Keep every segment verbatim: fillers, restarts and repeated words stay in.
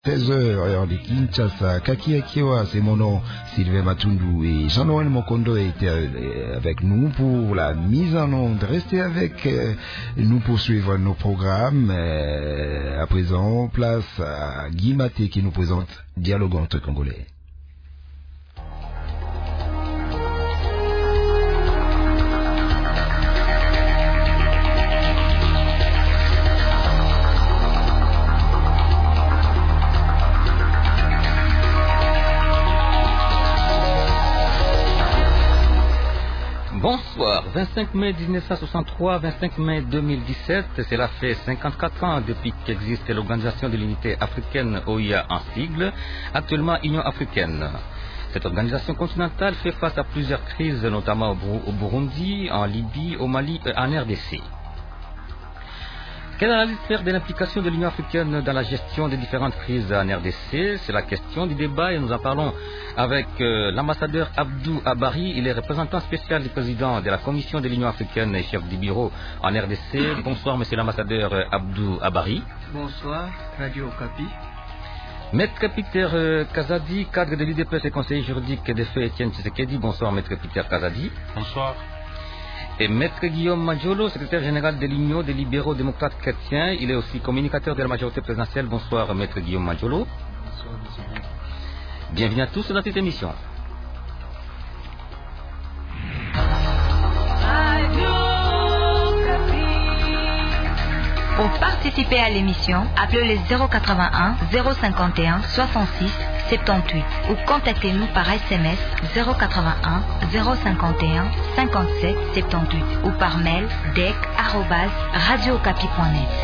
seize heures, heure de Kinshasa. Kaki Akiwa, c'est mon nom, Sylvain Matundu, et Jean-Noël Mokondo était avec nous pour la mise en onde. Restez avec nous pour suivre nos programmes. À présent, place à Guy Maté qui nous présente Dialogue entre Congolais. Bonsoir, vingt-cinq mai mille neuf cent soixante-trois, vingt-cinq mai deux mille dix-sept, cela fait cinquante-quatre ans depuis qu'existe l'Organisation de l'Unité Africaine, O U A en sigle, actuellement Union Africaine. Cette organisation continentale fait face à plusieurs crises, notamment au Burundi, en Libye, au Mali et en R D C. Quelle analyse faire de l'implication de l'Union africaine dans la gestion des différentes crises en R D C? C'est la question du débat et nous en parlons avec euh, l'ambassadeur Abdou Abari. Il est représentant spécial du président de la Commission de l'Union africaine et chef du bureau en R D C. Bonsoir, monsieur l'ambassadeur Abdou Abari. Bonsoir, Radio Okapi. Maître Peter euh, Kazadi, cadre de l'U D P S et conseiller juridique de feu Etienne Tshisekedi. Bonsoir, Maître Peter Kazadi. Bonsoir. Et Maître Guillaume Majolo, secrétaire général de l'Union des libéraux démocrates chrétiens. Il est aussi communicateur de la majorité présidentielle. Bonsoir, Maître Guillaume Majolo. Bonsoir, monsieur. Bienvenue à tous dans cette émission. Pour participer à l'émission, appelez le zéro quatre-vingt-un, zéro cinquante et un, soixante-six, soixante-dix-huit ou contactez-nous par S M S zéro quatre-vingt-un, zéro cinquante et un, cinquante-sept, soixante-dix-huit ou par mail dec arobase radio okapi point net.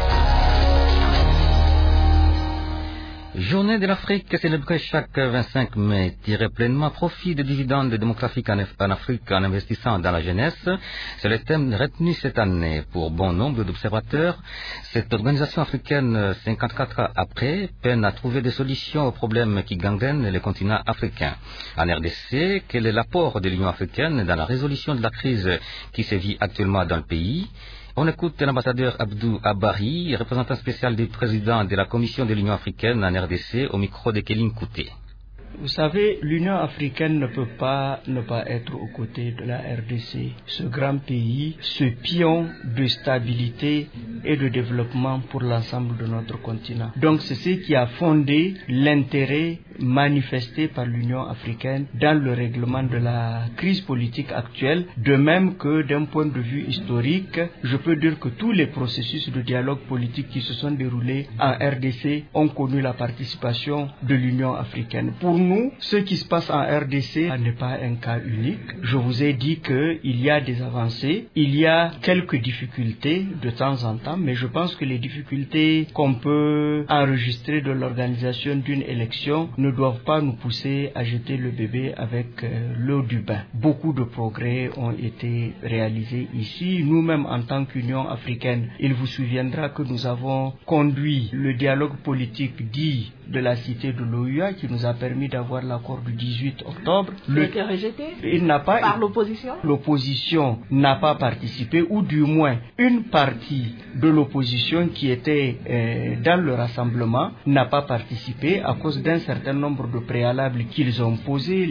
Journée de l'Afrique célébrée chaque vingt-cinq mai, tirer pleinement profit des dividendes démographiques en Afrique en investissant dans la jeunesse. C'est le thème retenu cette année pour bon nombre d'observateurs. Cette organisation africaine, cinquante-quatre ans après, peine à trouver des solutions aux problèmes qui gangrènent le continent africain. En R D C, quel est l'apport de l'Union africaine dans la résolution de la crise qui sévit actuellement dans le pays? On écoute l'ambassadeur Abdou Abari, représentant spécial du président de la Commission de l'Union africaine en R D C, au micro de Kéline Kouté. Vous savez, l'Union africaine ne peut pas ne pas être aux côtés de la R D C, ce grand pays, ce pion de stabilité et de développement pour l'ensemble de notre continent. Donc c'est ce qui a fondé l'intérêt manifesté par l'Union africaine dans le règlement de la crise politique actuelle, de même que d'un point de vue historique, je peux dire que tous les processus de dialogue politique qui se sont déroulés en R D C ont connu la participation de l'Union africaine. Pour nous, ce qui se passe en R D C n'est pas un cas unique. Je vous ai dit qu'il y a des avancées, il y a quelques difficultés de temps en temps, mais je pense que les difficultés qu'on peut enregistrer de l'organisation d'une élection ne doivent pas nous pousser à jeter le bébé avec euh, l'eau du bain. Beaucoup de progrès ont été réalisés ici. Nous-mêmes, en tant qu'Union africaine, il vous souviendra que nous avons conduit le dialogue politique dit de la cité de l'O U A qui nous a permis d'avoir l'accord du dix-huit octobre. Le... Il a été rejeté il n'a pas par l'opposition. L'opposition n'a pas participé, ou du moins une partie de l'opposition qui était euh, dans le rassemblement n'a pas participé à cause d'un certain nombre de préalables qu'ils ont posés.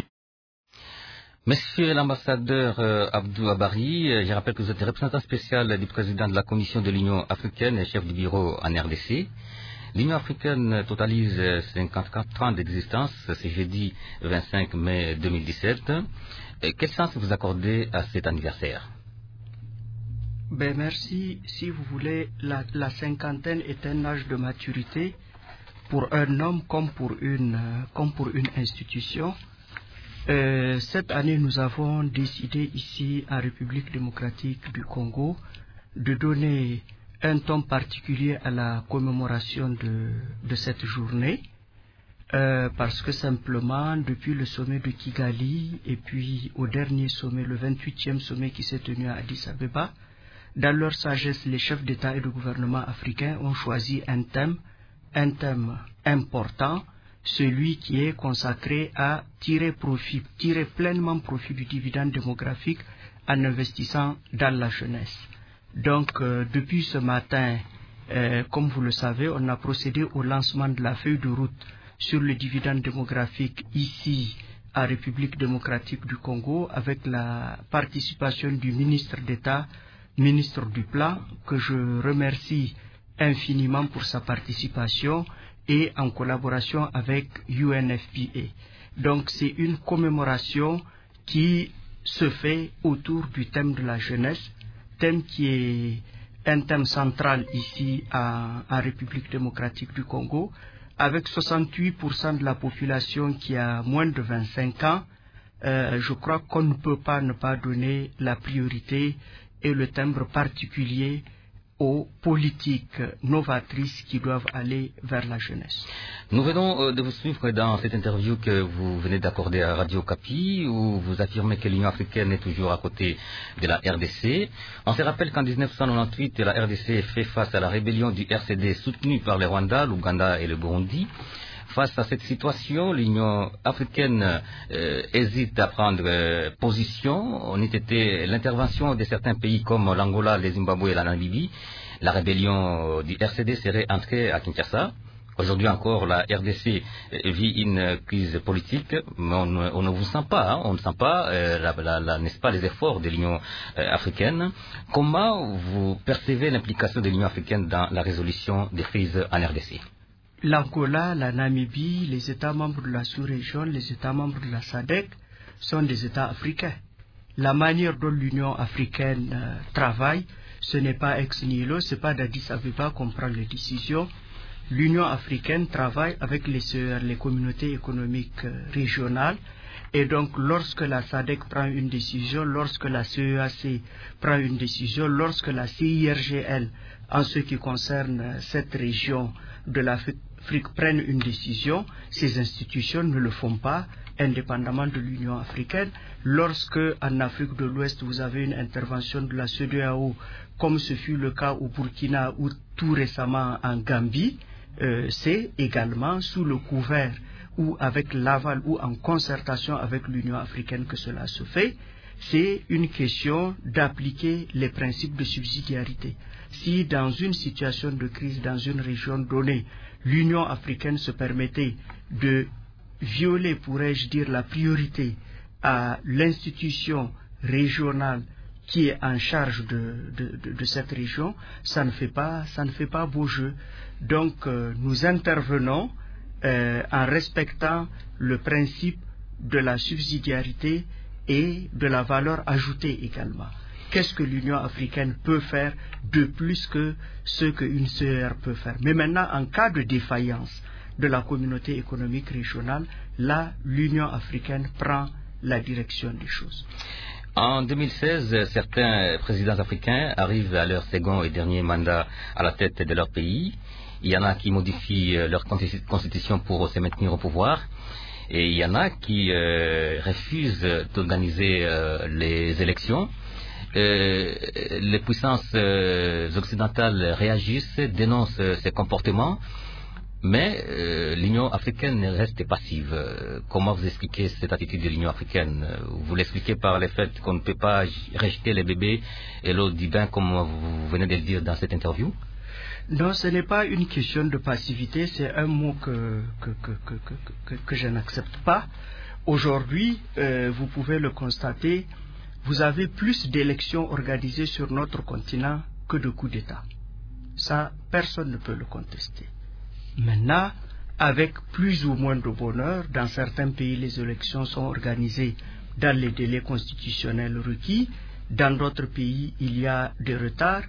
Monsieur l'ambassadeur euh, Abdou Abari, euh, je rappelle que vous êtes représentant spécial du président de la Commission de l'Union africaine et chef du bureau en R D C. L'Union africaine totalise cinquante-quatre ans d'existence, c'est jeudi vingt-cinq mai deux mille dix-sept. Et quel sens vous accordez à cet anniversaire? Ben merci. Si vous voulez, la, la cinquantaine est un âge de maturité pour un homme comme pour une, comme pour une institution. Euh, cette année, nous avons décidé ici en République démocratique du Congo de donner un ton particulier à la commémoration de, de cette journée, euh, parce que simplement, depuis le sommet de Kigali et puis au dernier sommet, le vingt-huitième sommet qui s'est tenu à Addis Abeba, dans leur sagesse, les chefs d'État et de gouvernement africains ont choisi un thème, un thème important, celui qui est consacré à tirer profit, tirer pleinement profit du dividende démographique en investissant dans la jeunesse. Donc, euh, depuis ce matin, Euh, comme vous le savez, on a procédé au lancement de la feuille de route sur le dividende démographique ici à République démocratique du Congo avec la participation du ministre d'État, ministre du Plan, que je remercie infiniment pour sa participation et en collaboration avec U N F P A. Donc c'est une commémoration qui se fait autour du thème de la jeunesse, thème qui est un thème central ici à, à République démocratique du Congo, avec soixante-huit pour cent de la population qui a moins de vingt-cinq ans. Euh, je crois qu'on ne peut pas ne pas donner la priorité et le timbre particulier aux politiques novatrices qui doivent aller vers la jeunesse. Nous venons euh, de vous suivre dans cette interview que vous venez d'accorder à Radio Kapi, où vous affirmez que l'Union africaine est toujours à côté de la R D C. On se rappelle qu'en dix-neuf cent quatre-vingt-dix-huit, la R D C fait face à la rébellion du R C D soutenue par le Rwanda, l'Ouganda et le Burundi. Face à cette situation, l'Union africaine euh, hésite à prendre euh, position. On était l'intervention de certains pays comme l'Angola, le Zimbabwe et la Namibie. La rébellion du R C D serait entrée à Kinshasa. Aujourd'hui encore, la R D C vit une crise politique, mais on, on ne vous sent pas, hein, on ne sent pas, euh, la, la, la, n'est-ce pas, les efforts de l'Union euh, africaine. Comment vous percevez l'implication de l'Union africaine dans la résolution des crises en R D C? L'Angola, la Namibie, les États membres de la sous-région, les États membres de la S A D C sont des États africains. La manière dont l'Union africaine euh, travaille, ce n'est pas ex nihilo, ce n'est pas d'Addis Abeba qu'on prend les décisions. L'Union africaine travaille avec les C E R, les communautés économiques euh, régionales. Et donc, lorsque la S A D C prend une décision, lorsque la C E A C prend une décision, lorsque la C I R G L, en ce qui concerne euh, cette région de l'Afrique, prennent une décision, ces institutions ne le font pas indépendamment de l'Union africaine. Lorsque en Afrique de l'Ouest vous avez une intervention de la C E D E A O, comme ce fut le cas au Burkina ou tout récemment en Gambie, euh, c'est également sous le couvert ou avec l'aval ou en concertation avec l'Union africaine que cela se fait. C'est une question d'appliquer les principes de subsidiarité. Si dans une situation de crise, dans une région donnée, l'Union africaine se permettait de violer, pourrais-je dire, la priorité à l'institution régionale qui est en charge de, de, de, de cette région, ça ne fait pas, ça ne fait pas beau jeu. Donc euh, nous intervenons euh, en respectant le principe de la subsidiarité et de la valeur ajoutée également. Qu'est-ce que l'Union africaine peut faire de plus que ce qu'une C E R peut faire? Mais maintenant, en cas de défaillance de la communauté économique régionale, là, l'Union africaine prend la direction des choses. En deux mille seize, certains présidents africains arrivent à leur second et dernier mandat à la tête de leur pays. Il y en a qui modifient leur constitution pour se maintenir au pouvoir. Et il y en a qui euh, refusent d'organiser euh, les élections. Euh, les puissances euh, occidentales réagissent, dénoncent euh, ces comportements, mais euh, l'Union africaine reste passive. Euh, comment vous expliquez cette attitude de l'Union africaine? Vous l'expliquez par le fait qu'on ne peut pas rejeter les bébés et l'eau du bain, comme vous venez de le dire dans cette interview? Non, ce n'est pas une question de passivité, c'est un mot que, que, que, que, que, que, que je n'accepte pas. Aujourd'hui, euh, vous pouvez le constater, vous avez plus d'élections organisées sur notre continent que de coups d'État. Ça, personne ne peut le contester. Maintenant, avec plus ou moins de bonheur, dans certains pays, les élections sont organisées dans les délais constitutionnels requis. Dans d'autres pays, il y a des retards.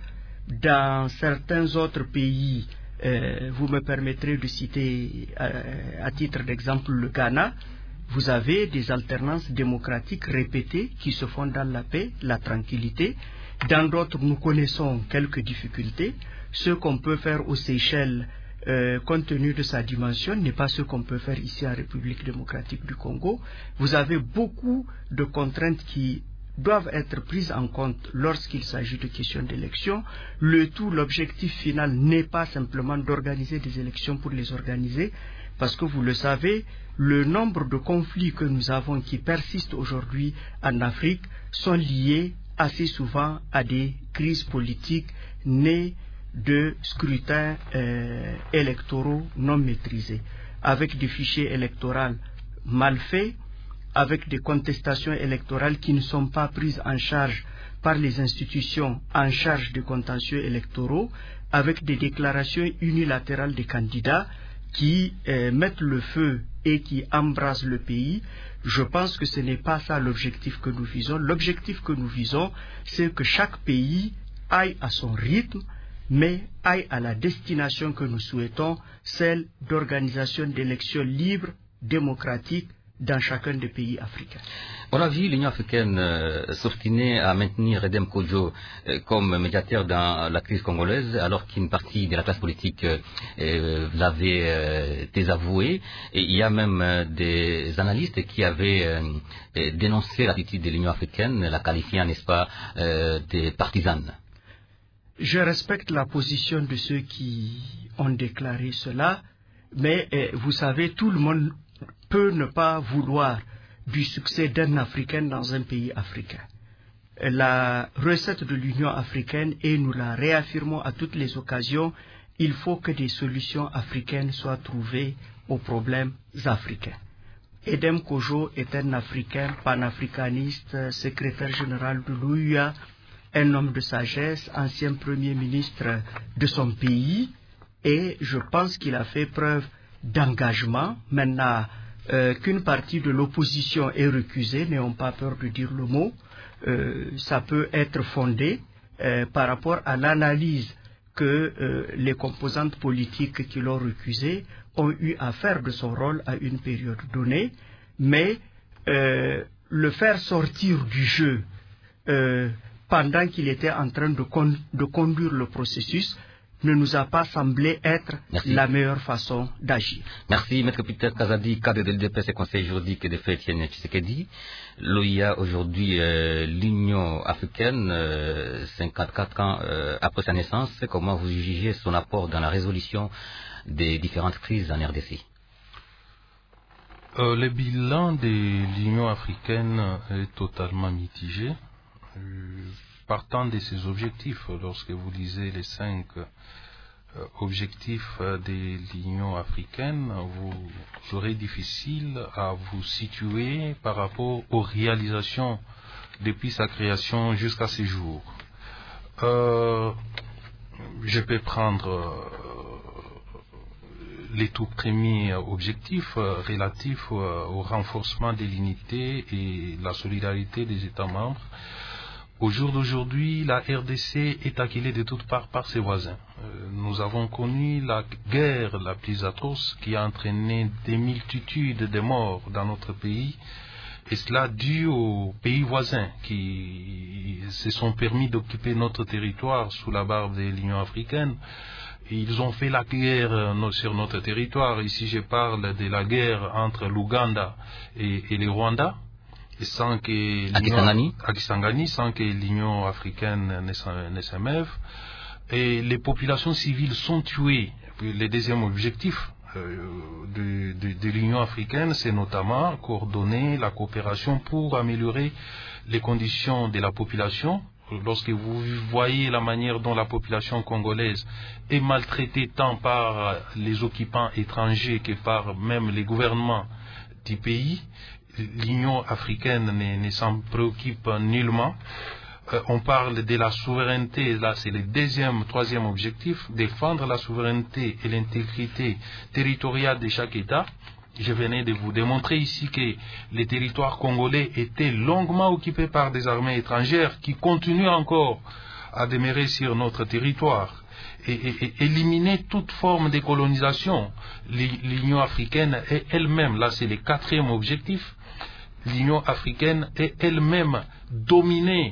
Dans certains autres pays, euh, vous me permettrez de citer euh, à titre d'exemple le Ghana, vous avez des alternances démocratiques répétées qui se font dans la paix, la tranquillité. Dans d'autres, nous connaissons quelques difficultés. Ce qu'on peut faire aux Seychelles, euh, compte tenu de sa dimension, n'est pas ce qu'on peut faire ici en République démocratique du Congo. Vous avez beaucoup de contraintes qui doivent être prises en compte lorsqu'il s'agit de questions d'élection. Le tout, l'objectif final n'est pas simplement d'organiser des élections pour les organiser, parce que vous le savez, le nombre de conflits que nous avons qui persistent aujourd'hui en Afrique sont liés assez souvent à des crises politiques nées de scrutins euh, électoraux non maîtrisés, avec des fichiers électoraux mal faits, avec des contestations électorales qui ne sont pas prises en charge par les institutions en charge des contentieux électoraux, avec des déclarations unilatérales des candidats qui euh, mettent le feu et qui embrasent le pays. Je pense que ce n'est pas ça l'objectif que nous visons. L'objectif que nous visons, c'est que chaque pays aille à son rythme, mais aille à la destination que nous souhaitons, celle d'organisation d'élections libres, démocratiques, dans chacun des pays africains. On a vu l'Union africaine euh, s'obstiner à maintenir Edem Kodjo euh, comme médiateur dans la crise congolaise, alors qu'une partie de la classe politique euh, euh, l'avait euh, désavoué. Et il y a même euh, des analystes qui avaient euh, dénoncé l'attitude de l'Union africaine, la qualifiant, n'est-ce pas, euh, des partisanes. Je respecte la position de ceux qui ont déclaré cela, mais euh, vous savez, tout le monde peut ne pas vouloir du succès d'un Africain dans un pays africain. La recette de l'Union africaine, et nous la réaffirmons à toutes les occasions, il faut que des solutions africaines soient trouvées aux problèmes africains. Edem Kodjo est un Africain panafricaniste, secrétaire général de l'O U A, un homme de sagesse, ancien premier ministre de son pays, et je pense qu'il a fait preuve d'engagement. Maintenant, euh, qu'une partie de l'opposition est recusée, n'ayons pas peur de dire le mot, euh, ça peut être fondé euh, par rapport à l'analyse que euh, les composantes politiques qui l'ont recusé ont eu à faire de son rôle à une période donnée, mais euh, le faire sortir du jeu euh, pendant qu'il était en train de, con de conduire le processus ne nous a pas semblé être Merci. la meilleure façon d'agir. Merci, Maître Peter Kazadi, cadre de l'U D P S et conseil juridique de Feu Etienne Tshisekedi. L'O I A aujourd'hui, euh, l'Union africaine, euh, cinquante-quatre ans euh, après sa naissance, comment vous jugez son apport dans la résolution des différentes crises en R D C? euh, Le bilan de l'Union africaine est totalement mitigé. Euh, Partant de ses objectifs, lorsque vous lisez les cinq euh, objectifs de l'Union africaine, vous aurez difficile à vous situer par rapport aux réalisations depuis sa création jusqu'à ces jours. Euh, je peux prendre euh, les tout premiers objectifs euh, relatifs euh, au renforcement de l'unité et la solidarité des États membres. Au jour d'aujourd'hui, la R D C est acculée de toutes parts par ses voisins. Euh, nous avons connu la guerre la plus atroce qui a entraîné des multitudes de morts dans notre pays, et cela dû aux pays voisins qui se sont permis d'occuper notre territoire sous la barbe de l'Union africaine. Ils ont fait la guerre sur notre territoire. Ici, je parle de la guerre entre l'Ouganda et, et le Rwanda. Et sans que Kisangani, sans que l'Union africaine ne s'émeuve, et les populations civiles sont tuées. Le deuxième objectif euh, de, de, de l'Union africaine, c'est notamment coordonner la coopération pour améliorer les conditions de la population. Lorsque vous voyez la manière dont la population congolaise est maltraitée tant par les occupants étrangers que par même les gouvernements du pays, l'Union africaine ne, ne s'en préoccupe nullement. Euh, on parle de la souveraineté, là c'est le deuxième, troisième objectif, défendre la souveraineté et l'intégrité territoriale de chaque État. Je venais de vous démontrer ici que les territoires congolais étaient longuement occupés par des armées étrangères qui continuent encore à demeurer sur notre territoire. Et, et, et éliminer toute forme de colonisation. L'Union africaine est elle-même, là c'est le quatrième objectif, l'Union africaine est elle-même dominée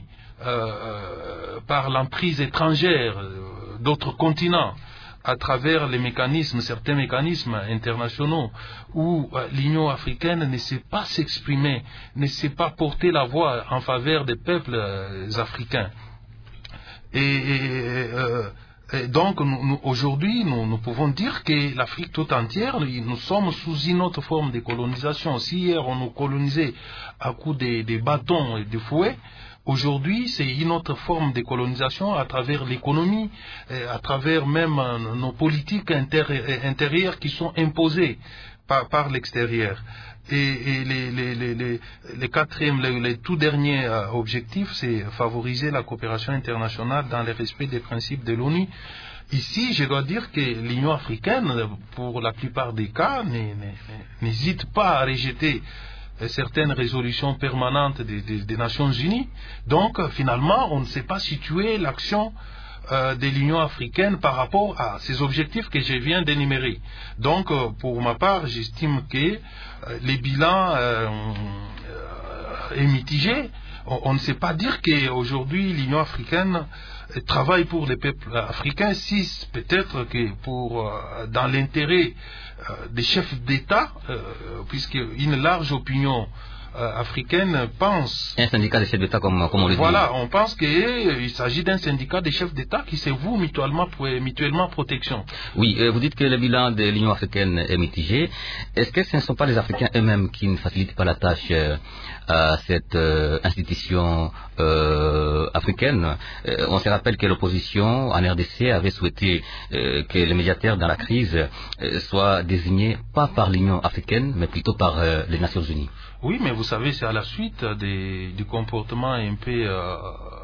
euh, par l'emprise étrangère euh, d'autres continents à travers les mécanismes, certains mécanismes internationaux où euh, l'Union africaine ne sait pas s'exprimer, ne sait pas porter la voix en faveur des peuples euh, africains. Et, et euh, Et donc nous, nous, aujourd'hui, nous, nous pouvons dire que l'Afrique tout entière, nous sommes sous une autre forme de colonisation. Si hier on nous colonisait à coups de, de bâtons et de fouets, aujourd'hui c'est une autre forme de colonisation à travers l'économie, à travers même nos politiques intérieures qui sont imposées par, par l'extérieur. Et, et les, les, les, les, les quatrième, les, les tout derniers euh, objectifs, c'est favoriser la coopération internationale dans le respect des principes de l'ONU. Ici, je dois dire que l'Union africaine, pour la plupart des cas, n'hésite pas à rejeter certaines résolutions permanentes des, des, des Nations Unies. Donc, finalement, on ne sait pas situer l'action Euh, de l'Union africaine par rapport à ces objectifs que je viens d'énumérer. Donc, euh, pour ma part, j'estime que euh, les bilans euh, euh, est mitigé. On, on ne sait pas dire qu'aujourd'hui l'Union africaine travaille pour les peuples africains, si peut-être que pour euh, dans l'intérêt euh, des chefs d'État, euh, puisque une large opinion africaine pense... Un syndicat des chefs d'État, comme, comme on le dit. Voilà, on pense qu'il s'agit d'un syndicat des chefs d'État qui se voue mutuellement, mutuellement protection. Oui, euh, vous dites que le bilan de l'Union africaine est mitigé. Est-ce que ce ne sont pas les Africains eux-mêmes qui ne facilitent pas la tâche euh, à cette euh, institution euh, africaine? euh, On se rappelle que l'opposition en R D C avait souhaité euh, que le médiateur dans la crise euh, soit désigné pas par l'Union africaine, mais plutôt par euh, les Nations Unies. Oui, mais vous savez, c'est à la suite des, du comportement un peu, euh,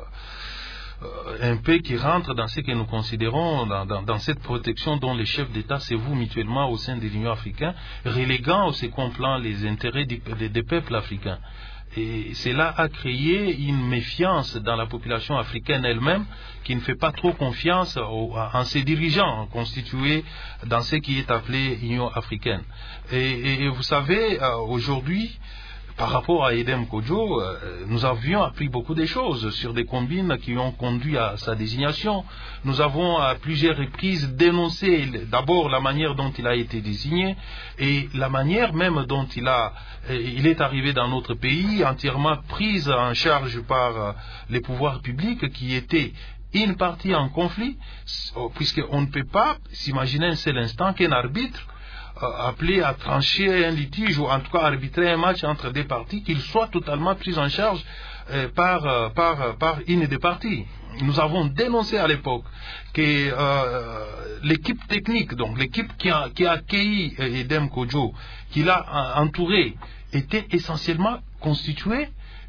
un peu qui rentre dans ce que nous considérons, dans, dans, dans cette protection dont les chefs d'État se vouent mutuellement au sein de l'Union africaine, reléguant au second plan les intérêts des, des, des peuples africains. Et cela a créé une méfiance dans la population africaine elle-même qui ne fait pas trop confiance aux, en ses dirigeants constitués dans ce qui est appelé Union africaine. Et, et, et vous savez, euh, aujourd'hui, par rapport à Edem Kodjo, euh, nous avions appris beaucoup de choses sur des combines qui ont conduit à sa désignation. Nous avons à plusieurs reprises dénoncé d'abord la manière dont il a été désigné et la manière même dont il, a, euh, il est arrivé dans notre pays, entièrement prise en charge par euh, les pouvoirs publics qui étaient une partie en conflit, puisqu'on ne peut pas s'imaginer un seul instant qu'un arbitre appelé à trancher un litige ou en tout cas arbitrer un match entre des parties, qu'il soit totalement pris en charge euh, par, euh, par, par une des parties. Nous avons dénoncé à l'époque que euh, l'équipe technique, donc l'équipe qui a, qui a accueilli Edem Kodjo, qui l'a entouré, était essentiellement constituée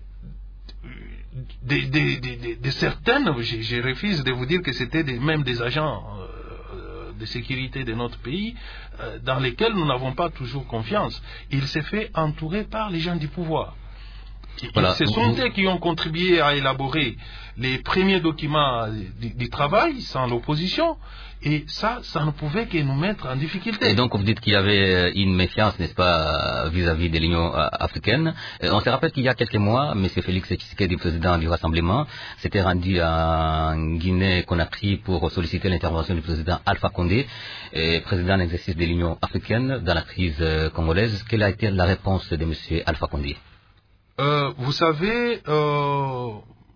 de, de, de, de, de certaines, je, je refuse de vous dire que c'était des, même des agents euh, de sécurité de notre pays, euh, dans lesquels nous n'avons pas toujours confiance. Il s'est fait entourer par les gens du pouvoir. Voilà. Ce sont eux qui ont contribué à élaborer les premiers documents du, du travail sans l'opposition, et ça, ça ne pouvait que nous mettre en difficulté. Et donc vous dites qu'il y avait une méfiance, n'est-ce pas, vis-à-vis de l'Union africaine. On se rappelle qu'il y a quelques mois, M. Félix Tshisekedi, président du Rassemblement, s'était rendu en Guinée-Conakry pour solliciter l'intervention du président Alpha Condé, président en exercice de l'Union africaine dans la crise congolaise. Quelle a été la réponse de M. Alpha Condé? Euh, vous savez, euh,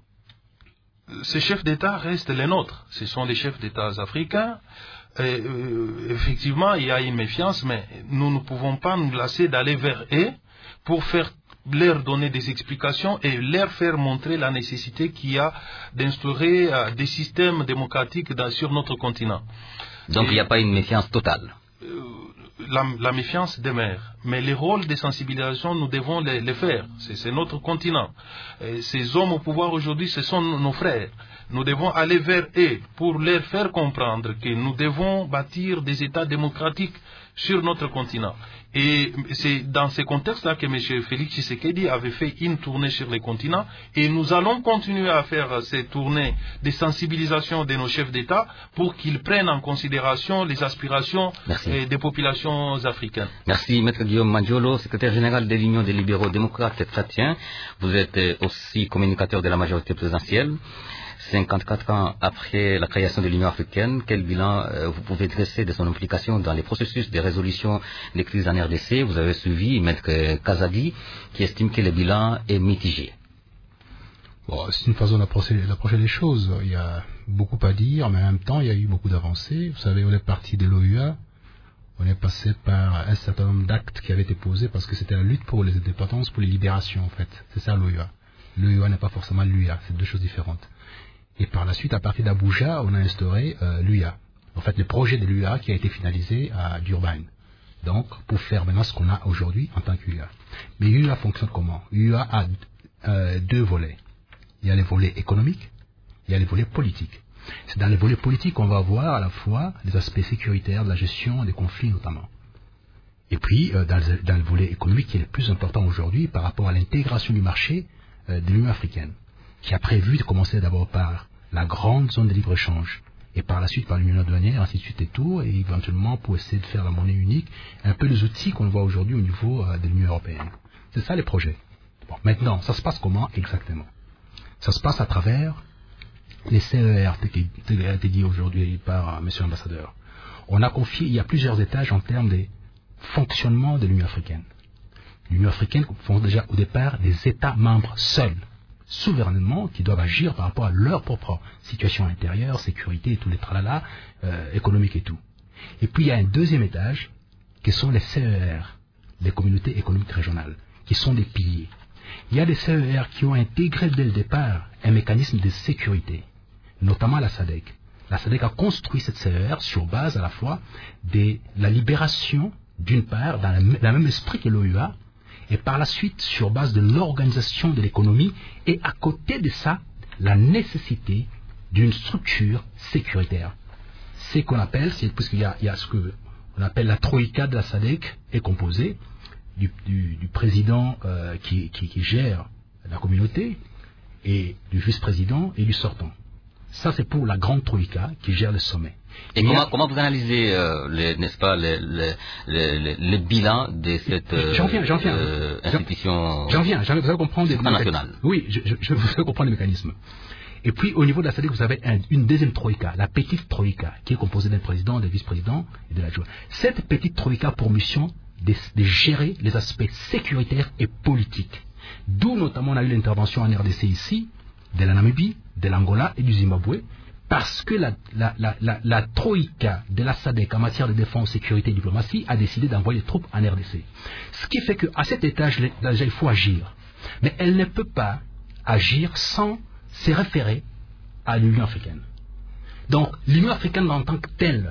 ces chefs d'État restent les nôtres. Ce sont les chefs d'État africains. Et, euh, effectivement, il y a une méfiance, mais nous ne pouvons pas nous lasser d'aller vers eux pour faire, leur donner des explications et leur faire montrer la nécessité qu'il y a d'instaurer euh, des systèmes démocratiques dans, sur notre continent. Donc et, il n'y a pas une méfiance totale. Euh, La, la méfiance demeure, mais les rôles de sensibilisation, nous devons les, les faire. C'est notre continent. Et ces hommes au pouvoir aujourd'hui, ce sont nos frères. Nous devons aller vers eux pour leur faire comprendre que nous devons bâtir des États démocratiques sur notre continent. Et c'est dans ce contexte-là que M. Félix Tshisekedi avait fait une tournée sur les continents, et nous allons continuer à faire ces tournées de sensibilisation de nos chefs d'État pour qu'ils prennent en considération les aspirations eh, des populations africaines. Merci, Maître Guillaume Mandiolo, secrétaire général de l'Union des libéraux démocrates chrétiens. Vous êtes aussi communicateur de la majorité présidentielle. cinquante-quatre ans après la création de l'Union africaine, quel bilan euh, vous pouvez dresser de son implication dans les processus de résolution des crises en R D C? Vous avez suivi Maître Kazadi qui estime que le bilan est mitigé. Bon, c'est une façon d'approcher, d'approcher les choses. Il y a beaucoup à dire, mais en même temps, il y a eu beaucoup d'avancées. Vous savez, on est parti de l'O U A, on est passé par un certain nombre d'actes qui avaient été posés parce que c'était la lutte pour les indépendances, pour les libérations, en fait. C'est ça l'O U A. L'O U A n'est pas forcément l'U I A, c'est deux choses différentes. Et par la suite, à partir d'Abuja, on a instauré euh, l'U I A. En fait, le projet de l'U I A qui a été finalisé à Durban. Donc, pour faire maintenant ce qu'on a aujourd'hui en tant qu'U I A. Mais l'U I A fonctionne comment? L'U I A a euh, deux volets. Il y a les volets économiques, il y a les volets politiques. C'est dans les volets politiques qu'on va voir à la fois les aspects sécuritaires de la gestion des conflits notamment. Et puis, euh, dans, le, dans le volet économique qui est le plus important aujourd'hui par rapport à l'intégration du marché euh, de l'Union africaine, qui a prévu de commencer d'abord par la grande zone de libre-échange, et par la suite par l'union douanière, ainsi de suite et tout, et éventuellement pour essayer de faire la monnaie unique, un peu les outils qu'on voit aujourd'hui au niveau euh, de l'Union européenne. C'est ça les projets. Bon, maintenant, ça se passe comment exactement? Ça se passe à travers les C E R, qui a été dit aujourd'hui par euh, Monsieur l'ambassadeur. On a confié, il y a plusieurs étages en termes de fonctionnement de l'Union africaine. L'Union africaine font déjà au départ des États membres seuls, souverainement, qui doivent agir par rapport à leur propre situation intérieure, sécurité et tous les tralala, euh, économiques et tout. Et puis il y a un deuxième étage, qui sont les C E R, les communautés économiques régionales, qui sont des piliers. Il y a des C E R qui ont intégré dès le départ un mécanisme de sécurité, notamment la SADC. La SADC a construit cette C E R sur base à la fois de la libération, d'une part, dans le même esprit que l'O U A, et par la suite sur base de l'organisation de l'économie, et à côté de ça, la nécessité d'une structure sécuritaire. C'est qu'on appelle, c'est, puisqu'il y a, il y a ce qu'on appelle la troïka de la SADC, est composée du, du, du président euh, qui, qui, qui gère la communauté, et du vice-président et du sortant. Ça, c'est pour la grande troïka qui gère le sommet. Et comment, a... comment vous analysez, euh, les, n'est-ce pas, les, les, les, les bilans de cette euh, j'en viens, j'en viens. Euh, institution j'en viens, j'en viens, vous allez comprendre des nationales. Oui, je, je, je vous allez comprendre les mécanismes. Et puis, au niveau de la SADC, vous avez un, une deuxième troïka, la petite troïka, qui est composée d'un président, d'un vice-président et de l'adjoint. Cette petite troïka a pour mission de, de gérer les aspects sécuritaires et politiques. D'où, notamment, on a eu l'intervention en R D C ici, de la Namibie, de l'Angola et du Zimbabwe, parce que la, la, la, la, la troïka de la SADC en matière de défense, sécurité et diplomatie a décidé d'envoyer des troupes en R D C. Ce qui fait qu'à cet étage, déjà, il faut agir. Mais elle ne peut pas agir sans se référer à l'Union africaine. Donc, l'Union africaine en tant que telle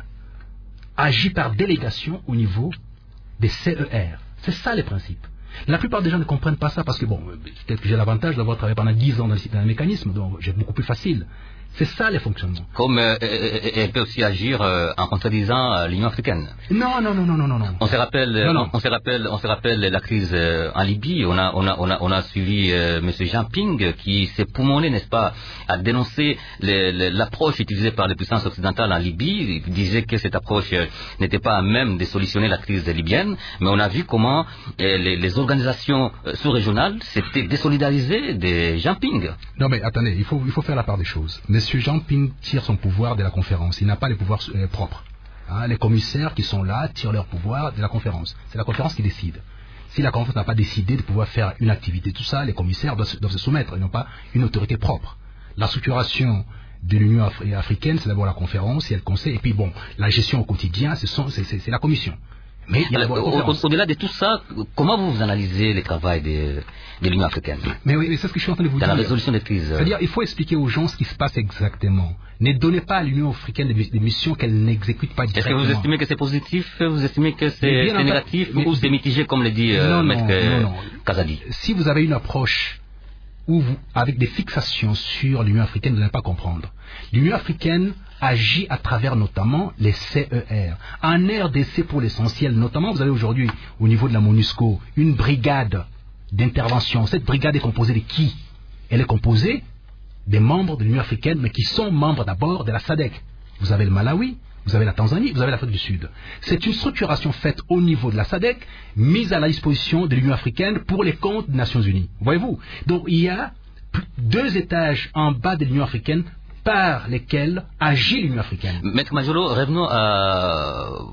agit par délégation au niveau des C E R. C'est ça les principes. La plupart des gens ne comprennent pas ça parce que, bon, peut-être que j'ai l'avantage d'avoir travaillé pendant dix ans dans un mécanisme, donc j'ai beaucoup plus facile. C'est ça les fonctionnements. Comme euh, elle peut aussi agir euh, en contredisant euh, l'Union africaine. Non, non, non, non, non, non. On se rappelle, non, non. On, on se rappelle, on se rappelle la crise euh, en Libye. On a, on a, on a, on a suivi euh, M. Jean Ping qui s'est poumonné, n'est-ce pas, à dénoncer les, les, l'approche utilisée par les puissances occidentales en Libye. Il disait que cette approche euh, n'était pas à même de solutionner la crise libyenne. Mais on a vu comment euh, les, les organisations euh, sous-régionales s'étaient désolidarisées de Jean Ping. Non, mais attendez, il faut, il faut faire la part des choses. Monsieur Jean Ping tire son pouvoir de la conférence. Il n'a pas les pouvoirs euh, propres. Hein, les commissaires qui sont là tirent leur pouvoir de la conférence. C'est la conférence qui décide. Si la conférence n'a pas décidé de pouvoir faire une activité, tout ça, les commissaires doivent se, doivent se soumettre. Ils n'ont pas une autorité propre. La structuration de l'Union Afri- africaine, c'est d'abord la conférence, il y a le conseil, et puis bon, la gestion au quotidien, c'est, son, c'est, c'est, c'est la commission. Mais il y a Alors, au, au-delà de tout ça, comment vous analysez le travail de, de l'Union africaine? Mais oui, mais c'est ce que je suis en train de vous dans dire. Dans la résolution des crises. C'est-à-dire, il faut expliquer aux gens ce qui se passe exactement. Ne donnez pas à l'Union africaine des, des missions qu'elle n'exécute pas directement. Est-ce que vous estimez que c'est positif? Vous estimez que c'est, c'est négatif? Mais, ou c'est mitigé, comme le dit euh, non, Maître non, non. Kazadi? Si vous avez une approche où vous, avec des fixations sur l'Union africaine, vous n'allez pas comprendre. L'Union africaine agit à travers notamment les C E R. En R D C pour l'essentiel, notamment vous avez aujourd'hui au niveau de la MONUSCO une brigade d'intervention. Cette brigade est composée de qui? Elle est composée des membres de l'Union africaine, mais qui sont membres d'abord de la SADC. Vous avez le Malawi, vous avez la Tanzanie, vous avez l'Afrique du Sud. C'est une structuration faite au niveau de la SADC, mise à la disposition de l'Union africaine pour les comptes des Nations Unies. Voyez-vous? Donc il y a deux étages en bas de l'Union africaine par lesquels agit l'Union africaine. Maître Majolo, revenons à,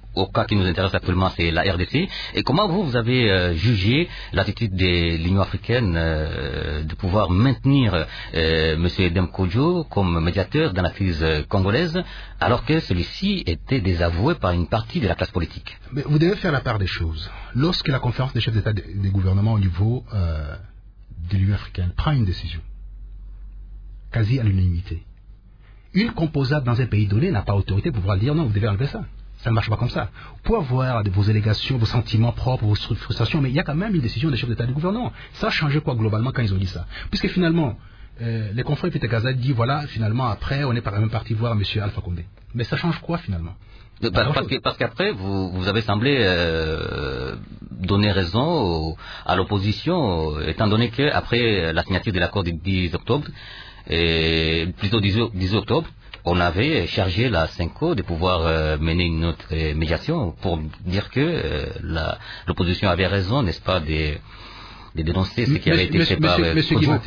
au cas qui nous intéresse actuellement, c'est la R D C. Et comment vous, vous avez euh, jugé l'attitude de l'Union africaine euh, de pouvoir maintenir euh, M. Edem Kodjo comme médiateur dans la crise congolaise, alors que celui-ci était désavoué par une partie de la classe politique? Mais vous devez faire la part des choses. Lorsque la conférence des chefs d'État et des gouvernements au niveau euh, de l'Union africaine prend une décision, quasi à l'unanimité, une composante dans un pays donné n'a pas autorité pour pouvoir dire non, vous devez enlever ça. Ça ne marche pas comme ça. Vous pouvez avoir vos allégations, vos sentiments propres, vos frustrations, mais il y a quand même une décision des chefs d'État et de gouvernement. Ça a changé quoi globalement quand ils ont dit ça? Puisque finalement, euh, les confrères Peter Gaza dit voilà, finalement après, on est par même parti voir M. Alpha Condé. Mais ça change quoi finalement? De, parce, parce, que, parce qu'après, vous, vous avez semblé euh, donner raison au, à l'opposition, étant donné qu'après la signature de l'accord du dix octobre, et plutôt dix octobre, on avait chargé la Senko de pouvoir euh, mener une autre euh, médiation pour dire que euh, la, l'opposition avait raison, n'est-ce pas, de, de dénoncer ce qui avait été fait par M. Kodjo.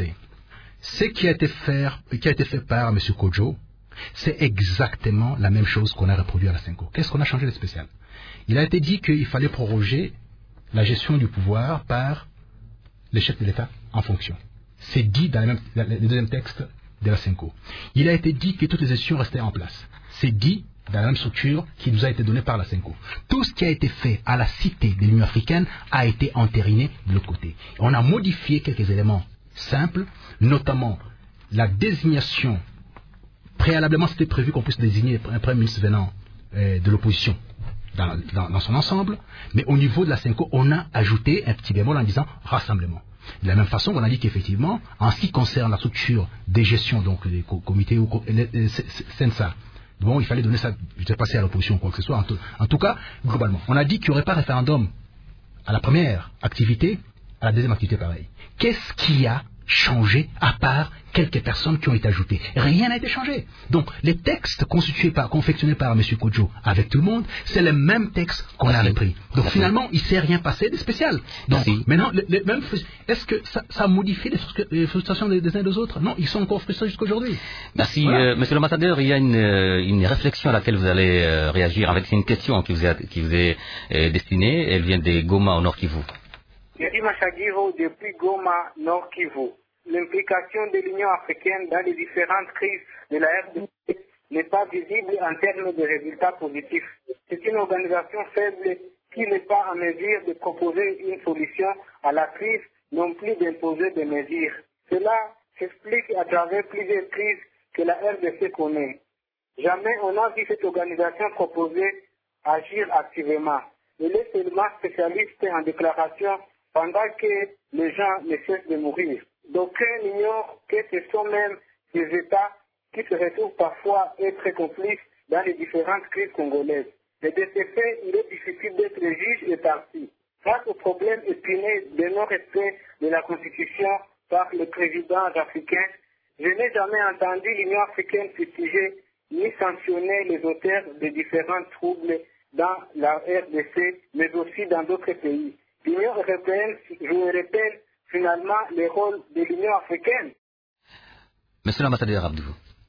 Ce qui a été fait, qui a été fait par M. Kodjo, c'est exactement la même chose qu'on a reproduit à la Senko. Qu'est-ce qu'on a changé de spécial? Il a été dit qu'il fallait proroger la gestion du pouvoir par les chefs de l'État en fonction. C'est dit dans le, même, le deuxième texte de la Senko. Il a été dit que toutes les institutions restaient en place. C'est dit dans la même structure qui nous a été donnée par la Senko. Tout ce qui a été fait à la cité de l'Union africaine a été entériné de l'autre côté. On a modifié quelques éléments simples, notamment la désignation. Préalablement, c'était prévu qu'on puisse désigner un premier ministre venant euh, de l'opposition dans, dans, dans son ensemble, mais au niveau de la Senko, on a ajouté un petit bémol en disant rassemblement. De la même façon, on a dit qu'effectivement, en ce qui concerne la structure des gestions, donc des comités ou Sensa, bon, il fallait donner ça, je ne sais pas si à l'opposition ou quoi que ce soit, en tout, en tout cas, globalement. On a dit qu'il n'y aurait pas référendum à la première activité, à la deuxième activité pareil. Qu'est-ce qui a changé à part quelques personnes qui ont été ajoutées? Rien n'a été changé. Donc, les textes constitués par, confectionnés par M. Kodjo avec tout le monde, c'est le même texte qu'on a repris. Donc, Merci. Finalement, il ne s'est rien passé de spécial. Donc, Merci. Maintenant, le, le, même, est-ce que ça, ça modifie les frustrations des, des uns et des autres? Non, ils sont encore frustrés jusqu'aujourd'hui. Merci. Voilà. Euh, monsieur l'ambassadeur, il y a une, une réflexion à laquelle vous allez euh, réagir avec une question qui vous est, qui vous est euh, destinée. Elle vient de Goma, au Nord Kivu. Yeri Machagiro, depuis Goma, Nord Kivu. L'implication de l'Union africaine dans les différentes crises de la R D C n'est pas visible en termes de résultats positifs. C'est une organisation faible qui n'est pas en mesure de proposer une solution à la crise, non plus d'imposer des mesures. Cela s'explique à travers plusieurs crises que la R D C connaît. Jamais on n'a vu cette organisation proposer agir activement. Elle est seulement spécialiste en déclaration pendant que les gens ne cessent de mourir. D'aucuns ignorent que ce sont même ces États qui se retrouvent parfois être complices dans les différentes crises congolaises. Et de ce fait, il est difficile d'être juge et parti. Face au problème épineux de non-respect de la Constitution par les présidents africains, je n'ai jamais entendu l'Union africaine fustiger ni sanctionner les auteurs de différents troubles dans la R D C, mais aussi dans d'autres pays. L'Union européenne jouerait-elle finalement le rôle de l'Union africaine? Monsieur l'ambassadeur Abdou.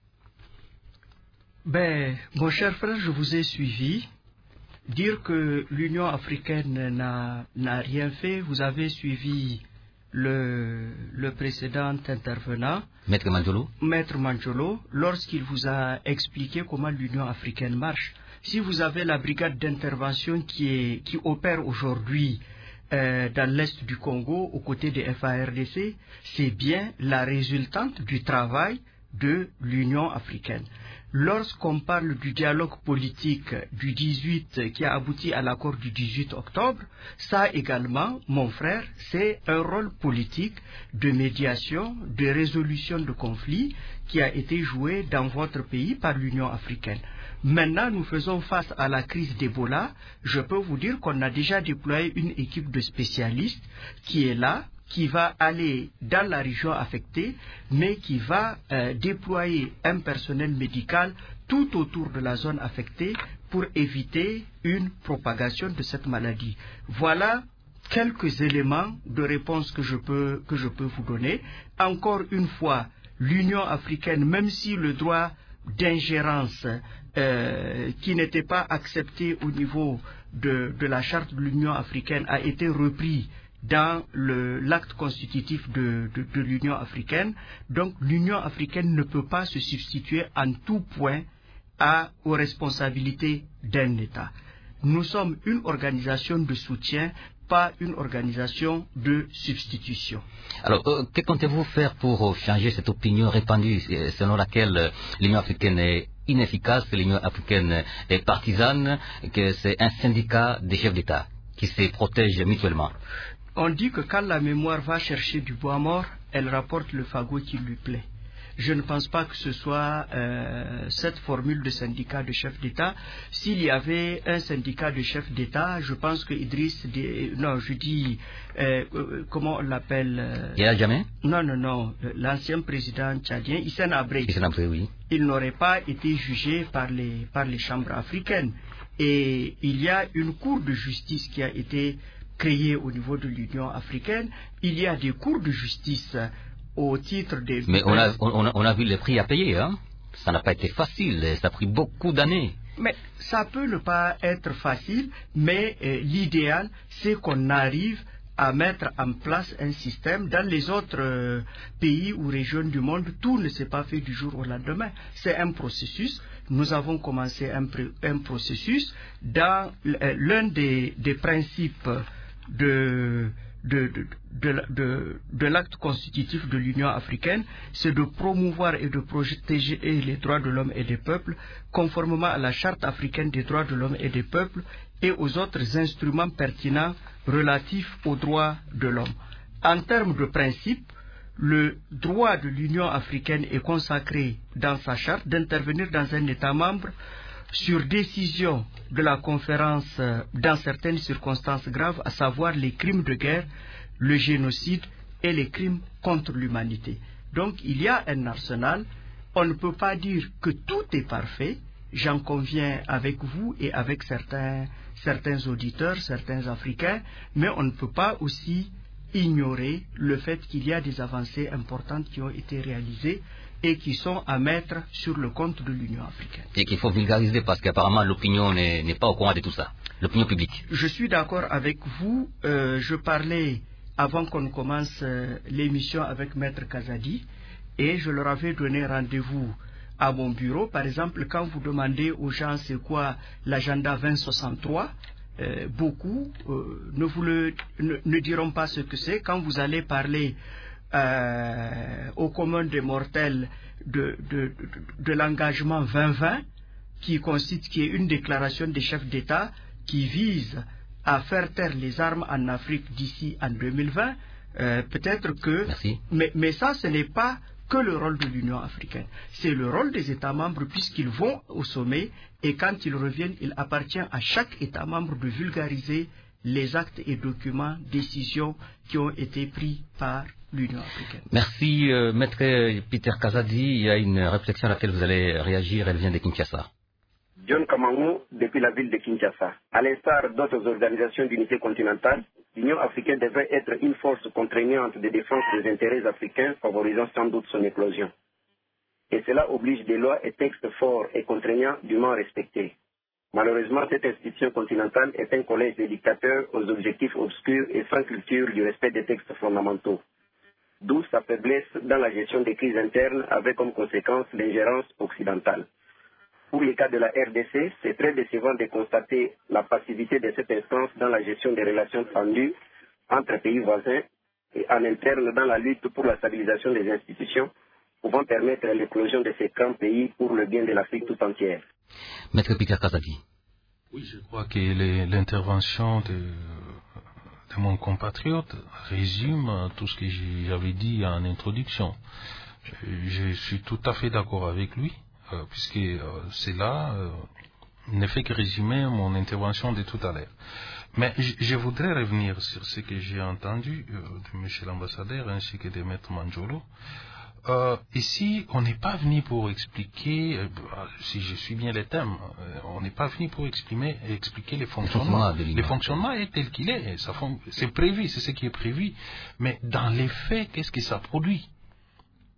Ben, mon cher frère, je vous ai suivi. Dire que l'Union africaine n'a, n'a rien fait, vous avez suivi le, le précédent intervenant, Maître Manjolo. Maître Manjolo, lorsqu'il vous a expliqué comment l'Union africaine marche. Si vous avez la brigade d'intervention qui, est, qui opère aujourd'hui Euh, dans l'est du Congo, aux côtés de F A R D C, c'est bien la résultante du travail de l'Union africaine. Lorsqu'on parle du dialogue politique du dix-huit, qui a abouti à l'accord du dix-huit octobre, ça également, mon frère, c'est un rôle politique de médiation, de résolution de conflits qui a été joué dans votre pays par l'Union africaine. Maintenant, nous faisons face à la crise d'Ebola. Je peux vous dire qu'on a déjà déployé une équipe de spécialistes qui est là, qui va aller dans la région affectée, mais qui va euh, déployer un personnel médical tout autour de la zone affectée pour éviter une propagation de cette maladie. Voilà quelques éléments de réponse que je peux, que je peux vous donner. Encore une fois, l'Union africaine, même si le droit d'ingérence euh, qui n'était pas accepté au niveau de, de la charte de l'Union africaine a été repris dans le, l'acte constitutif de, de, de l'Union africaine. Donc l'Union africaine ne peut pas se substituer en tout point à, aux responsabilités d'un État. Nous sommes une organisation de soutien, pas une organisation de substitution. Alors, euh, que comptez-vous faire pour changer cette opinion répandue selon laquelle euh, l'Union africaine est inefficace, que l'Union africaine est partisane, que c'est un syndicat des chefs d'État qui se protègent mutuellement? On dit que quand la mémoire va chercher du bois mort, elle rapporte le fagot qui lui plaît. Je ne pense pas que ce soit euh, cette formule de syndicat de chefs d'État. S'il y avait un syndicat de chefs d'État, je pense que Idriss, de, non, je dis, euh, euh, comment on l'appelle euh, Il y a jamais Non, non, non, l'ancien président tchadien, Hissène Habré. Hissène Habré, oui. Il n'aurait pas été jugé par les, par les chambres africaines. Et il y a une cour de justice qui a été créée au niveau de l'Union africaine. Il y a des cours de justice au titre des... Mais on a, on, a, on a vu les prix à payer, hein. Ça n'a pas été facile, ça a pris beaucoup d'années. Mais ça peut ne pas être facile, mais euh, l'idéal, c'est qu'on arrive à mettre en place un système. Dans les autres euh, pays ou régions du monde, tout ne s'est pas fait du jour au lendemain. C'est un processus. Nous avons commencé un, un processus dans euh, l'un des, des principes de... de, de, de, de, de l'acte constitutif de l'Union africaine, c'est de promouvoir et de protéger les droits de l'homme et des peuples, conformément à la Charte africaine des droits de l'homme et des peuples et aux autres instruments pertinents relatifs aux droits de l'homme. En termes de principe, le droit de l'Union africaine est consacré dans sa charte d'intervenir dans un État membre sur décision de la conférence euh, dans certaines circonstances graves, à savoir les crimes de guerre, le génocide et les crimes contre l'humanité. Donc il y a un arsenal. On ne peut pas dire que tout est parfait. J'en conviens avec vous et avec certains, certains auditeurs, certains Africains, mais on ne peut pas aussi ignorer le fait qu'il y a des avancées importantes qui ont été réalisées et qui sont à mettre sur le compte de l'Union africaine. Et qu'il faut vulgariser parce qu'apparemment l'opinion n'est pas au courant de tout ça, l'opinion publique. Je suis d'accord avec vous. Euh, je parlais avant qu'on commence euh, l'émission avec Maître Kazadi et je leur avais donné rendez-vous à mon bureau. Par exemple, quand vous demandez aux gens c'est quoi l'agenda vingt soixante-trois, euh, beaucoup euh, ne, vous le, ne, ne diront pas ce que c'est. Quand vous allez parler Euh, au commun des mortels de, de, de, de l'engagement vingt vingt, qui consiste, qui est une déclaration des chefs d'État qui vise à faire taire les armes en Afrique d'ici en deux mille vingt, euh, peut-être que... Merci. Mais, mais ça, ce n'est pas que le rôle de l'Union africaine. C'est le rôle des États membres puisqu'ils vont au sommet et quand ils reviennent, il appartient à chaque État membre de vulgariser les actes et documents, décisions qui ont été pris par l'Union africaine. Merci, euh, Maître Peter Kazadi. Il y a une réflexion à laquelle vous allez réagir. Elle vient de Kinshasa. John Kamangou, depuis la ville de Kinshasa. À l'instar d'autres organisations d'unité continentale, l'Union africaine devrait être une force contraignante de défense des intérêts africains, favorisant sans doute son éclosion. Et cela oblige des lois et textes forts et contraignants dûment respectés. Malheureusement, cette institution continentale est un collège de dictateurs aux objectifs obscurs et sans culture du respect des textes fondamentaux. D'où sa faiblesse dans la gestion des crises internes avec comme conséquence l'ingérence occidentale. Pour le cas de la R D C, c'est très décevant de constater la passivité de cette instance dans la gestion des relations tendues entre pays voisins et en interne dans la lutte pour la stabilisation des institutions, pouvant permettre l'éclosion de ces grands pays pour le bien de l'Afrique tout entière. Maître Peter Kazadi. Oui, je crois que l'intervention de, de mon compatriote résume tout ce que j'avais dit en introduction. Je, je suis tout à fait d'accord avec lui, euh, puisque euh, cela euh, ne fait que résumer mon intervention de tout à l'heure. Mais je, je voudrais revenir sur ce que j'ai entendu euh, de M. l'ambassadeur ainsi que de Maître Manjolo. Euh, ici, on n'est pas venu pour expliquer, euh, si je suis bien les thèmes, euh, on n'est pas venu pour exprimer, expliquer les fonctionnements. Le fonctionnement est tel qu'il est, c'est prévu, c'est ce qui est prévu. Mais dans les faits, qu'est-ce que ça produit?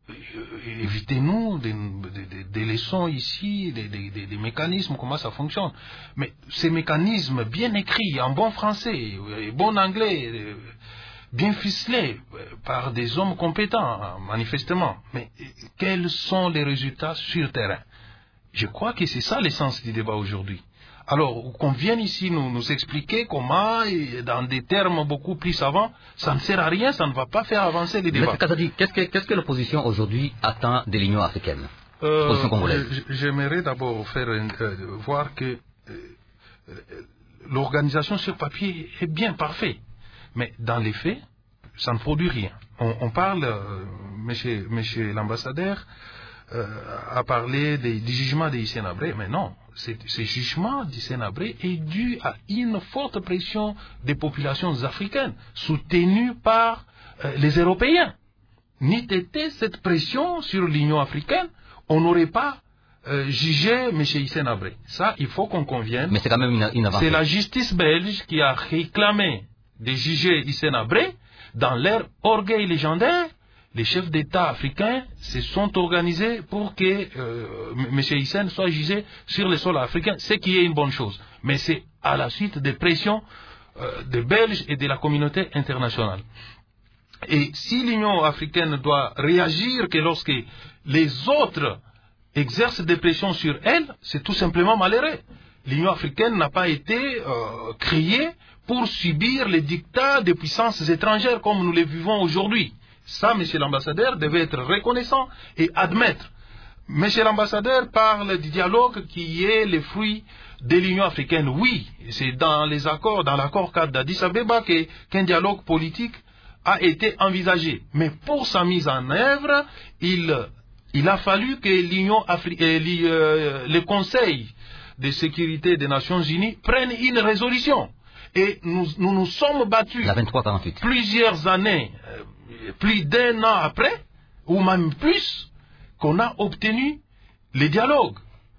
évitez-nous des, des, des leçons ici, des, des, des mécanismes, comment ça fonctionne. Mais ces mécanismes bien écrits, en bon français, bon anglais, bien ficelés par des hommes compétents, manifestement. Mais quels sont les résultats sur le terrain? Je crois que c'est ça l'essence du débat aujourd'hui. Alors, qu'on vienne ici nous, nous expliquer comment, et dans des termes beaucoup plus savants, ça ne sert à rien, ça ne va pas faire avancer les débats. Qu'est-ce que, qu'est-ce que l'opposition aujourd'hui attend de l'Union africaine? euh, J'aimerais d'abord faire euh, voir que euh, l'organisation sur papier est bien parfaite, mais dans les faits, ça ne produit rien. On, on parle, euh, monsieur, monsieur l'ambassadeur, Euh, a parlé des, des jugements de Hissène Habré, mais non, ce jugement d'Hissène Habré est dû à une forte pression des populations africaines, soutenues par euh, les Européens. N'eût été cette pression sur l'Union africaine, on n'aurait pas euh, jugé M. Hissène Habré. Ça, il faut qu'on convienne. Mais c'est quand même une, une avancée. C'est la justice belge qui a réclamé de juger Hissène Habré dans leur orgueil légendaire. Les chefs d'État africains se sont organisés pour que euh, M. Hissène soit jugé sur le sol africain, ce qui est une bonne chose. Mais c'est à la suite des pressions euh, des Belges et de la communauté internationale. Et si l'Union africaine doit réagir que lorsque les autres exercent des pressions sur elle, c'est tout simplement malheureux. L'Union africaine n'a pas été euh, créée pour subir les dictats des puissances étrangères comme nous les vivons aujourd'hui. Ça, monsieur l'ambassadeur, devait être reconnaissant et admettre. Monsieur l'ambassadeur parle du dialogue qui est le fruit de l'Union africaine. Oui, c'est dans les accords, dans l'accord cadre d'Addis Abeba que, qu'un dialogue politique a été envisagé. Mais pour sa mise en œuvre, il, il a fallu que l'Union africaine, euh, le Conseil de sécurité des Nations Unies prenne une résolution. Et nous nous, nous sommes battus la vingt-trois quarante-huit. Plusieurs années, euh, plus d'un an après, ou même plus, qu'on a obtenu les dialogues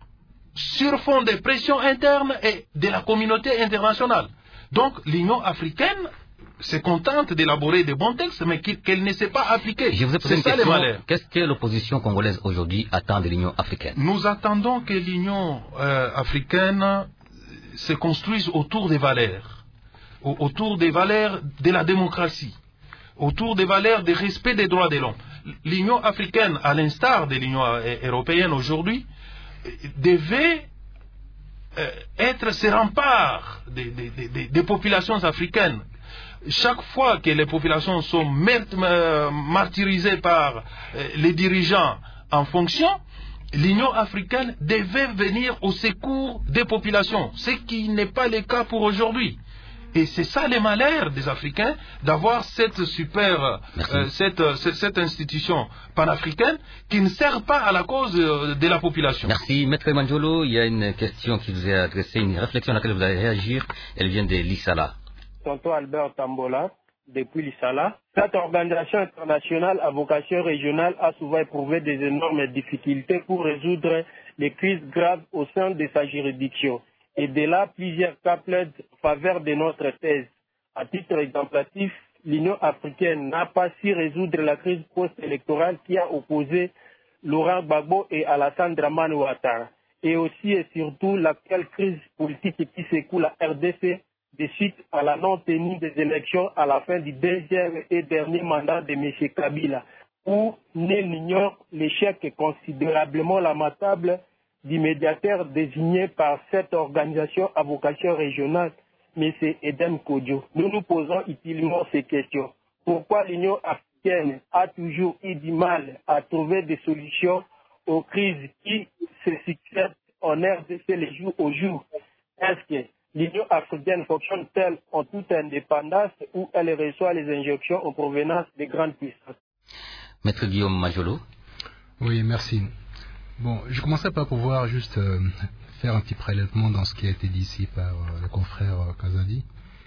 sur fond des pressions internes et de la communauté internationale. Donc l'Union africaine se contente d'élaborer des bons textes, mais qu'elle ne sait pas appliquer. Je vous ai posé une ça question. Les malheurs. Qu'est-ce que l'opposition congolaise aujourd'hui attend de l'Union africaine? Nous attendons que l'Union euh, africaine se construise autour des valeurs, au, autour des valeurs de la démocratie, autour des valeurs de respect des droits de l'homme. L'Union africaine, à l'instar de l'Union européenne aujourd'hui, devait euh, être ce rempart des, des, des, des populations africaines. Chaque fois que les populations sont martyrisées par euh, les dirigeants en fonction, l'Union africaine devait venir au secours des populations, ce qui n'est pas le cas pour aujourd'hui. Et c'est ça le malheur des Africains, d'avoir cette super, euh, cette, cette, cette institution panafricaine qui ne sert pas à la cause de la population. Merci. Maître Manjolo, il y a une question qui vous est adressée, une réflexion à laquelle vous allez réagir. Elle vient de l'Issala. Tonton Albert Tambola, depuis l'Issala. Cette organisation internationale à vocation régionale a souvent éprouvé des énormes difficultés pour résoudre les crises graves au sein de sa juridiction. Et de là, plusieurs cas plaident en faveur de notre thèse. À titre exemplatif, l'Union africaine n'a pas su résoudre la crise post-électorale qui a opposé Laurent Gbagbo et Alassane Dramane Ouattara. Et aussi et surtout l'actuelle crise politique qui secoue la R D C de suite à la non-tenue des élections à la fin du deuxième et dernier mandat de M. Kabila, où nul n'ignore l'échec considérablement lamentable du médiateur désigné par cette organisation à vocation régionale, M. Eden Kodjo. Nous nous posons utilement ces questions. Pourquoi l'Union africaine a toujours eu du mal à trouver des solutions aux crises qui se succèdent en R D C les jours au jour? Est-ce que l'Union africaine fonctionne-t-elle en toute indépendance ou elle reçoit les injections en provenance des grandes puissances? Maître Guillaume Majolo. Oui, merci. Bon, je commençais par pouvoir juste euh, faire un petit prélèvement dans ce qui a été dit ici par euh, le confrère euh, Kazadi.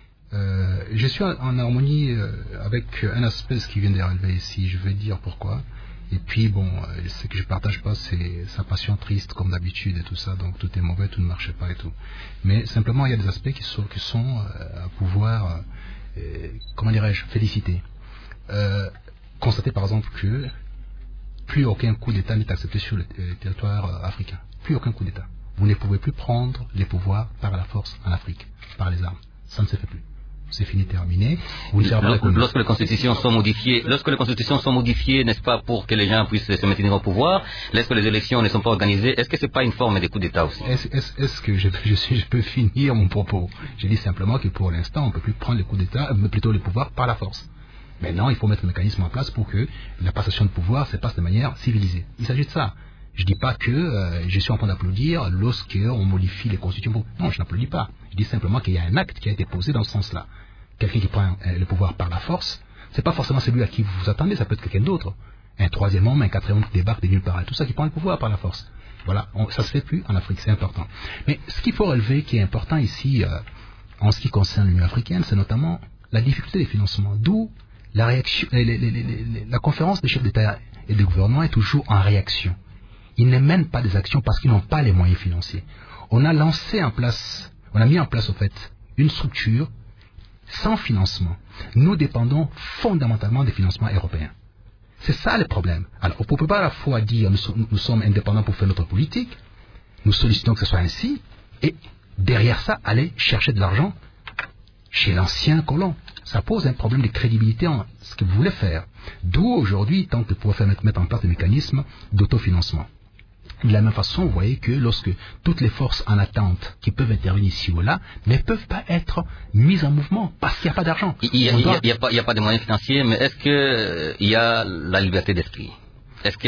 Euh, je suis en, en harmonie euh, avec un aspect de ce qui vient d'arriver ici. Je vais dire pourquoi. Et puis, bon, euh, ce que je partage pas, c'est sa passion triste, comme d'habitude, et tout ça. Donc, tout est mauvais, tout ne marche pas et tout. Mais simplement, il y a des aspects qui sont, qui sont euh, à pouvoir, euh, comment dirais-je, féliciter. Euh, constater, par exemple, que plus aucun coup d'État n'est accepté sur le euh, territoire euh, africain. Plus aucun coup d'État. Vous ne pouvez plus prendre les pouvoirs par la force en Afrique, par les armes. Ça ne se fait plus. C'est fini, terminé. Vous ne lorsque, lorsque les constitutions sont modifiées, lorsque les constitutions sont modifiées, n'est-ce pas, pour que les gens puissent se maintenir au pouvoir, lorsque les élections ne sont pas organisées, est-ce que c'est pas une forme de coup d'État aussi? Est-ce, est-ce, est-ce que je, je, suis, je peux finir mon propos? Je dis simplement que pour l'instant, on ne peut plus prendre le coup d'État, mais plutôt le pouvoir par la force. Maintenant, il faut mettre le mécanisme en place pour que la passation de pouvoir se passe de manière civilisée. Il s'agit de ça. Je ne dis pas que euh, je suis en train d'applaudir lorsqu'on modifie les constitutions. Non, je n'applaudis pas. Je dis simplement qu'il y a un acte qui a été posé dans ce sens-là. Quelqu'un qui prend euh, le pouvoir par la force, c'est pas forcément celui à qui vous vous attendez, ça peut être quelqu'un d'autre. Un troisième homme, un quatrième homme qui débarque de nulle part, tout ça qui prend le pouvoir par la force. Voilà, on, ça se fait plus en Afrique, c'est important. Mais ce qu'il faut relever, qui est important ici, euh, en ce qui concerne l'Union africaine, c'est notamment la difficulté des financements. D'où la réaction, les, les, les, les, la conférence des chefs d'État et de gouvernement est toujours en réaction. Ils ne mènent pas des actions parce qu'ils n'ont pas les moyens financiers. On a lancé en place, on a mis en place, au fait, une structure sans financement. Nous dépendons fondamentalement des financements européens. C'est ça le problème. Alors, on ne peut pas à la fois dire nous, sommes, nous sommes indépendants pour faire notre politique, nous sollicitons que ce soit ainsi, et derrière ça, aller chercher de l'argent chez l'ancien colon. Ça pose un problème de crédibilité en ce que vous voulez faire. D'où aujourd'hui, tant que pour faire mettre, mettre en place des mécanismes d'autofinancement. De la même façon, vous voyez que lorsque toutes les forces en attente qui peuvent intervenir ici ou là ne peuvent pas être mises en mouvement parce qu'il n'y a pas d'argent. Il n'y a, doit... a, a pas de moyens financiers, mais est-ce qu'il euh, y a la liberté d'esprit? Est-ce que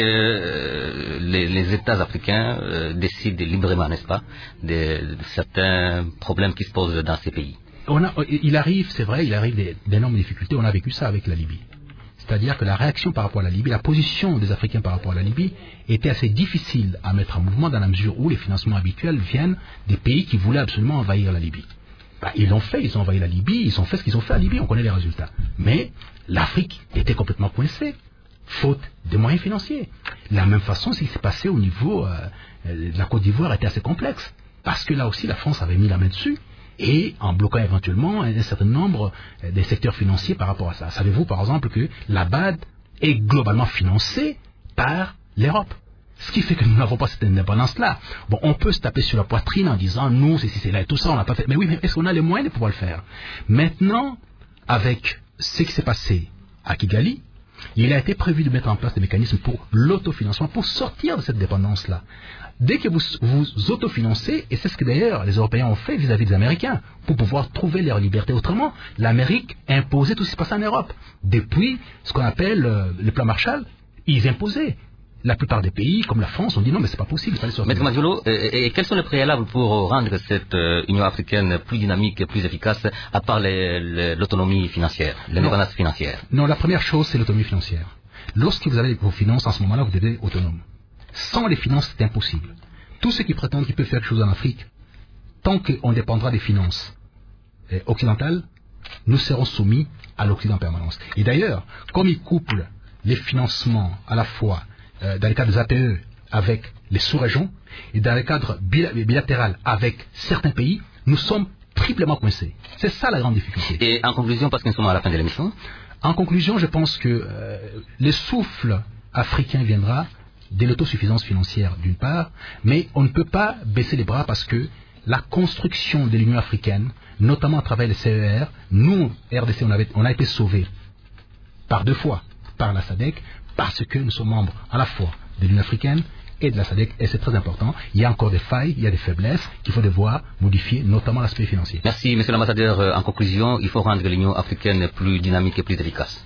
euh, les, les États africains euh, décident librement, n'est-ce pas, de, de certains problèmes qui se posent dans ces pays? On a, il arrive, c'est vrai, il arrive d'énormes difficultés. On a vécu ça avec la Libye. C'est-à-dire que la réaction par rapport à la Libye, la position des Africains par rapport à la Libye était assez difficile à mettre en mouvement dans la mesure où les financements habituels viennent des pays qui voulaient absolument envahir la Libye. Ben, ils l'ont fait, ils ont envahi la Libye, ils ont fait ce qu'ils ont fait à la Libye, on connaît les résultats. Mais l'Afrique était complètement coincée, faute de moyens financiers. De la même façon, ce qui s'est passé au niveau euh, de la Côte d'Ivoire était assez complexe, parce que là aussi la France avait mis la main dessus, et en bloquant éventuellement un certain nombre des secteurs financiers par rapport à ça. Savez-vous par exemple que la B A D est globalement financée par l'Europe? Ce qui fait que nous n'avons pas cette indépendance-là. Bon, on peut se taper sur la poitrine en disant nous, c'est c'est là et tout ça, on n'a pas fait. Mais oui, mais est-ce qu'on a les moyens de pouvoir le faire? Maintenant, avec ce qui s'est passé à Kigali, il a été prévu de mettre en place des mécanismes pour l'autofinancement, pour sortir de cette dépendance-là. Dès que vous vous autofinancez, et c'est ce que d'ailleurs les Européens ont fait vis-à-vis des Américains, pour pouvoir trouver leur liberté autrement, l'Amérique imposait tout ce qui se passait en Europe. Depuis ce qu'on appelle euh, le plan Marshall, ils imposaient. La plupart des pays, comme la France, ont dit non, mais c'est pas possible. Maître Madiolo, et, et quels sont les préalables pour rendre cette euh, Union africaine plus dynamique et plus efficace, à part les, les, l'autonomie financière, l'indépendance financière? Non, la première chose, c'est l'autonomie financière. Lorsque vous avez vos finances, en ce moment-là, vous devez être autonome. Sans les finances, c'est impossible. Tous ceux qui prétendent qu'ils peuvent faire quelque chose en Afrique, tant qu'on dépendra des finances eh, occidentales, nous serons soumis à l'Occident en permanence. Et d'ailleurs, comme ils couplent les financements à la fois euh, dans le cadre des A P E avec les sous-régions et dans le cadre bilatéral avec certains pays, nous sommes triplement coincés. C'est ça la grande difficulté. Et en conclusion, parce que nous sommes à la fin de l'émission. En conclusion, je pense que euh, le souffle africain viendra de l'autosuffisance financière d'une part, mais on ne peut pas baisser les bras parce que la construction de l'Union africaine, notamment à travers le C E R, nous, R D C, on, avait, on a été sauvés par deux fois par la SADC parce que nous sommes membres à la fois de l'Union africaine et de la SADC, et c'est très important. Il y a encore des failles, il y a des faiblesses qu'il faut devoir modifier, notamment l'aspect financier. Merci, monsieur l'ambassadeur. En conclusion, il faut rendre l'Union africaine plus dynamique et plus efficace.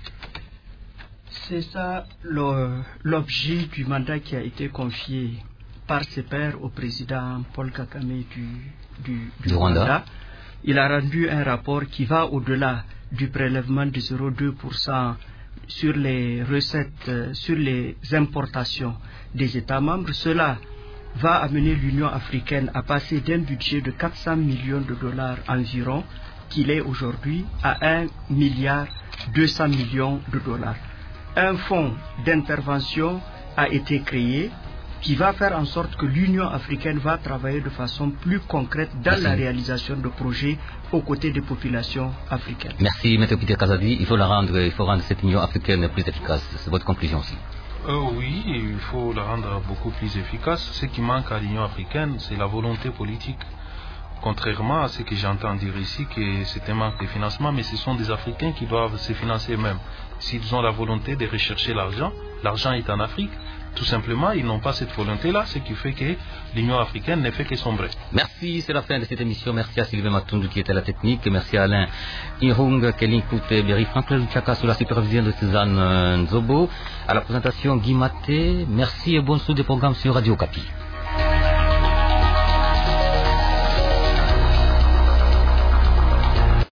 C'est ça le, l'objet du mandat qui a été confié par ses pairs au président Paul Kagame du, du, du, du Rwanda. Rwanda. Il a rendu un rapport qui va au-delà du prélèvement de zéro virgule deux pour cent sur les recettes, euh, sur les importations des États membres. Cela va amener l'Union africaine à passer d'un budget de quatre cents millions de dollars environ, qu'il est aujourd'hui, à un milliard deux cents millions de dollars. Un fonds d'intervention a été créé qui va faire en sorte que l'Union africaine va travailler de façon plus concrète dans Merci. La réalisation de projets aux côtés des populations africaines. Merci, Maître Peter Kazadi. Il faut la rendre, il faut rendre cette Union africaine plus efficace. C'est votre conclusion aussi. euh, Oui, il faut la rendre beaucoup plus efficace. Ce qui manque à l'Union africaine, c'est la volonté politique. Contrairement à ce que j'entends dire ici, que c'est un manque de financement, mais ce sont des Africains qui doivent se financer eux-mêmes. S'ils ont la volonté de rechercher l'argent, l'argent est en Afrique. Tout simplement, ils n'ont pas cette volonté-là, ce qui fait que l'Union africaine ne fait que sombrer. Merci, c'est la fin de cette émission. Merci à Sylvain Matundu qui était à la technique. Merci à Alain Irung, Kelinkout et Berry Franklin Luchaka sous la supervision de Suzanne Nzobo. À la présentation, Guy Maté. Merci et bonne suite des programmes sur Radio Okapi.